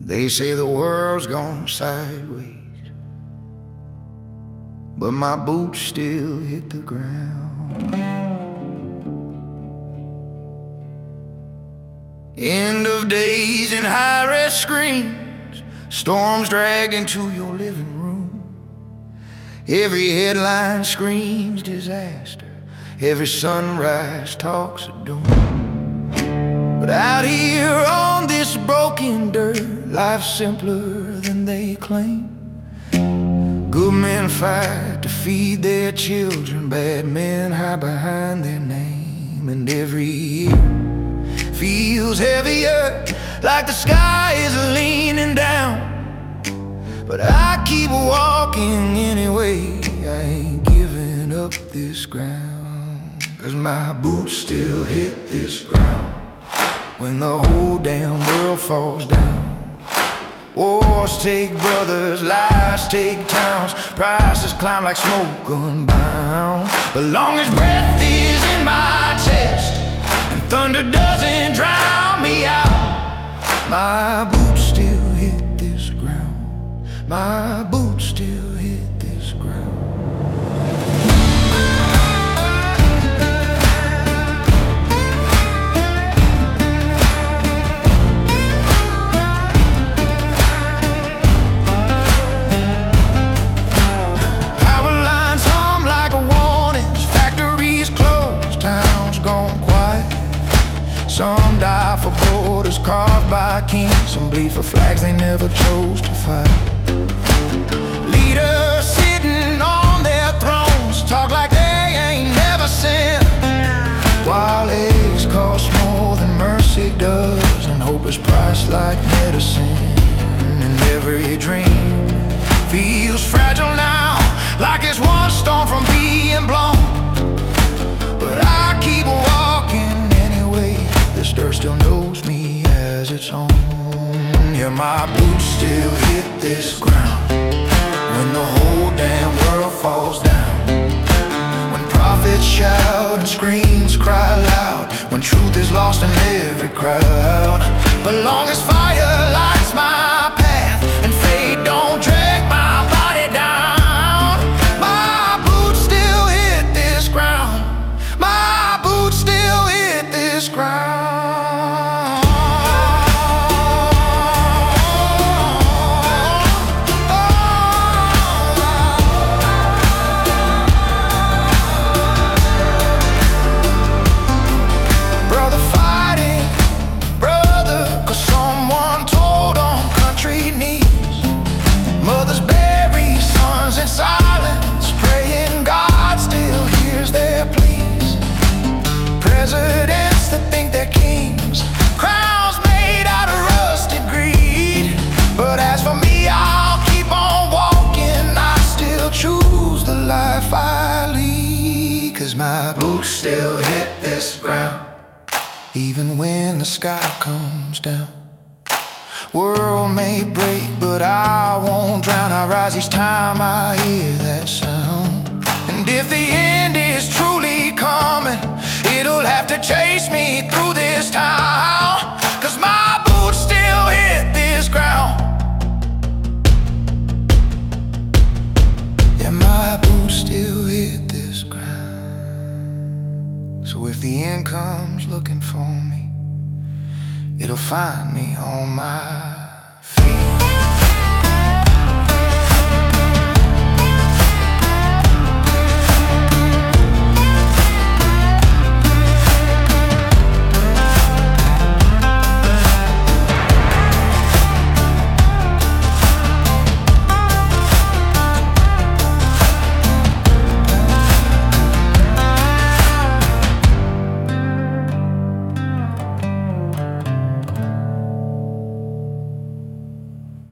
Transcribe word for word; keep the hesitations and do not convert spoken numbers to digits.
They say the world's gone sideways, but my boots still hit the ground. End of days and high-res screens, storms drag into your living room. Every headline screams disaster, every sunrise talks of doom. But out here on this broken dirt, life's simpler than they claim. Good men fight to feed their children, bad men hide behind their name. And every year feels heavier, like the sky is leaning down. But I keep walking anyway, I ain't giving up this ground. 'Cause my boots still hit this ground when the whole damn world falls down. Wars take brothers, lives take towns, prices climb like smoke unbound. But long as breath is in my chest and thunder doesn't drown me out, my boots still hit this ground. My boots still hit this ground. Some die for borders carved by kings, some bleed for flags they never chose to fight. Leaders sitting on their thrones talk like they ain't never sinned, while eggs cost more than mercy does, and hope is priced like medicine. And every dream feels fragile now, like it's one stone from being blown. But I keep walking anyway, this dirt still knows me as its own. Yeah, my boots still hit this ground when the whole damn world falls down. When prophets shout and screams cry loud, when truth is lost in every crowd. But long as fire lights my path and fate don't drag my body down, my boots still hit this ground. My boots still hit this ground. Presidents that think they're kings, crowns made out of rusted greed. But as for me, I'll keep on walking, I still choose the life I lead. 'Cause my boots still hit this ground, even when the sky comes down. World may break, but I won't drown. I rise each time I hear that sound. And if the end is truly coming, it'll have to chase me through this town. 'Cause my boots still hit this ground. Yeah, my boots still hit this ground. So if the end comes looking for me, it'll find me on my